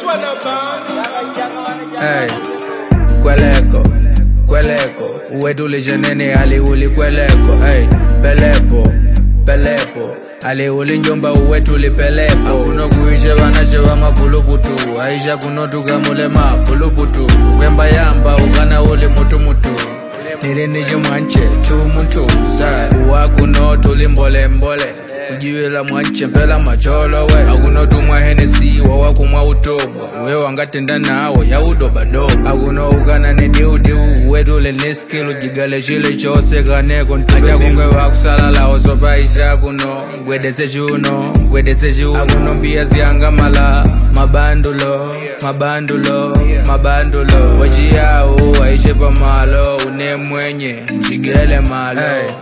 Hey, kweleko, uwetule jenene aliuli kweleko. Hey, pelepo, aliuli njomba uwetuli pelepo. Unokuishe vanache wa mapuluputu, aisha kunotuka mule mapuluputu. Kwemba yamba ukana uli mutu. Nilinishe mwanche tumutu, uwakuno tuli mbole. Ujiwela mwanche mpela macholo we. Akunotu mwa Hennessy wawakumwa utobo. Uwe wangatenda nawo ya udobadobo. Akuno ukana ni diu uwetule niskilu. Jigale shile chose kaneko acha kungwe wakusalala osopa isha kuno. Gwedese chuno akuno mbia ziyanga mala. Mabandulo wachi yao waishe pa malo. Une mwenye mshigele malo. Hey,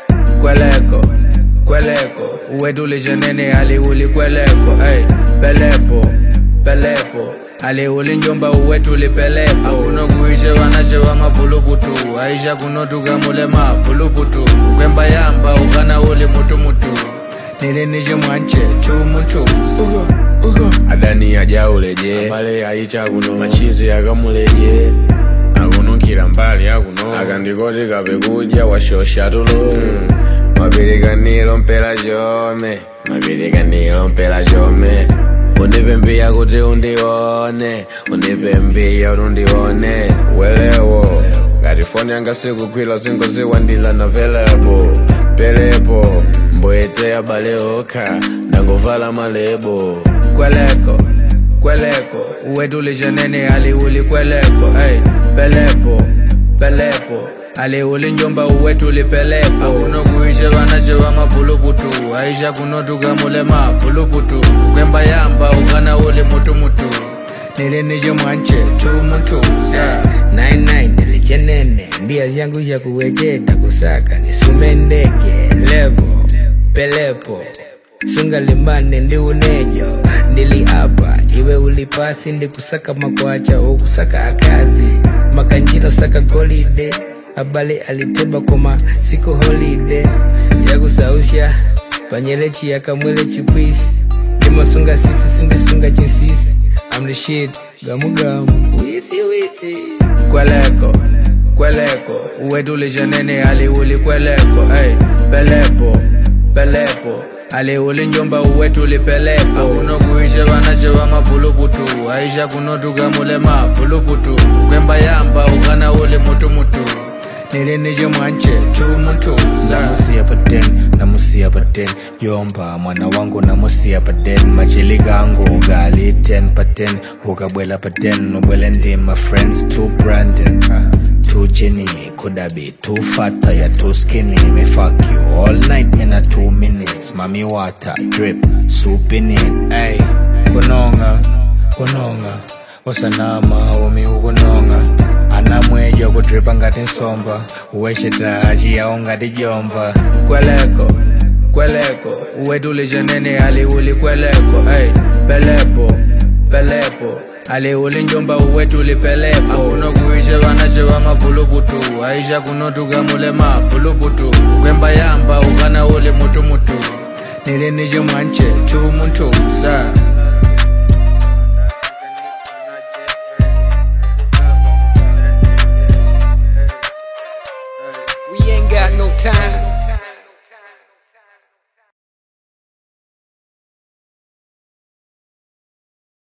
kweleko, uwetule jenene aliuli kweleko. Hey, pelepo, aliuli njomba uwetuli pelepo. Unokuishe vanache wa mapuluputu, aisha kunotuka mule mapuluputu. Kwemba yamba ukana uli mutu. Nilinishe mwanche tumutu, adani ajauleje male aicha kuno machizi akamuleje. Akunukira mbali akuno akandikoti kapekuja washosha tulo. Mabirikanilo mpela jome. Unipe mbia kuti undione, welewo ngatifoni anga sikukwila zingoziwa ndila na pelepo mboete ya baleoka nangovala malebo. Kweleko, uwetule jenene aliuli kweleko. Hey, pelepo, aliuli njomba uwetuli pelepo. Unokuishe vanache wa mapuluputu, aisha kunotuka mule mapuluputu. Kwemba yamba ukana uli mutu. Nilinishe mwanche tumutu, 99 nilijenene. Ndia yangu ya kuwejeta kusaka nisume ndege levo. Pelepo sunga limane ndi unejo. Ndili apa iwe ulipasi ndi kusaka makwacha ukusaka akazi. Makanjino saka golide. Abale aliteba koma siku holiday. Yakusausha panyelechi yakamwele chipwisi. Limasunga sisi sindisunga chinsisi. I'm the shit, gamu wisi. Kweleko, uwetule jenene aliuli kweleko. Hey, pelepo, aliuli njomba uwetuli pelepo. Unokuishe vanache wa mapuluputu, aisha kunotuka mule mapuluputu. Kwemba yamba ukana uli mutu. Nilinishe mwanche tumutu, namusia paten yomba mwana wangu namusia paten. Machili gangu gali 10 paten. Ukabwela paten ubwele ndi my friends. Too Brandon, too Jenny, coulda be too fat ya too skinny. Me fuck you all night mina 2 minutes. Mami water drip soup in it. Hey, kunonga osanama umi ukunonga. Anamwejo kutripa ngati nsomba. Uweshita achiyawo ngati jomba. Kweleko, uwetule jenene aliuli kweleko. Hey, pelepo, aliuli njomba uwetuli pelepo. Unokuishe vanache wa mapuluputu, aisha kunotuka mule mapuluputu. Kwemba yamba ukana uli mutu. Nilinishe mwanche tumutu,